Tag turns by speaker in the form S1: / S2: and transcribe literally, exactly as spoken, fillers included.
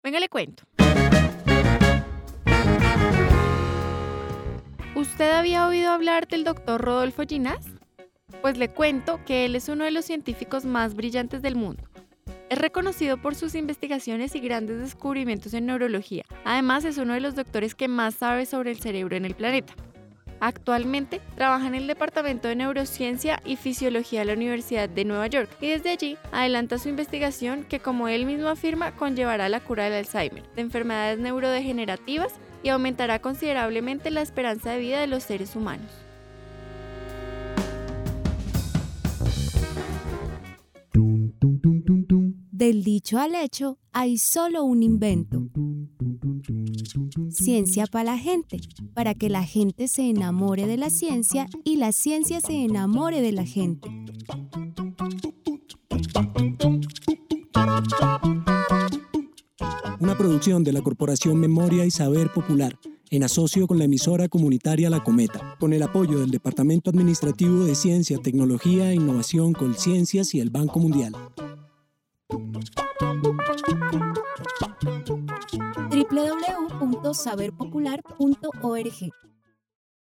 S1: Venga, le cuento. ¿Usted había oído hablar del doctor Rodolfo Ginás? Pues le cuento que él es uno de los científicos más brillantes del mundo. Es reconocido por sus investigaciones y grandes descubrimientos en neurología. Además, es uno de los doctores que más sabe sobre el cerebro en el planeta. Actualmente trabaja en el Departamento de Neurociencia y Fisiología de la Universidad de Nueva York y desde allí adelanta su investigación que, como él mismo afirma, conllevará a la cura del Alzheimer, de enfermedades neurodegenerativas y aumentará considerablemente la esperanza de vida de los seres humanos.
S2: Tum, tum, tum, tum, tum.
S3: Del dicho al hecho hay solo un invento.
S2: Tum, tum, tum, tum, tum, tum, tum.
S3: Ciencia para la gente, para que la gente se enamore de la ciencia y la ciencia se enamore de la gente.
S4: Una producción de la Corporación Memoria y Saber Popular, en asocio con la emisora comunitaria La Cometa, con el apoyo del Departamento Administrativo de Ciencia, Tecnología e Innovación Colciencias y el Banco Mundial.
S3: doble u doble u doble u punto saber popular punto org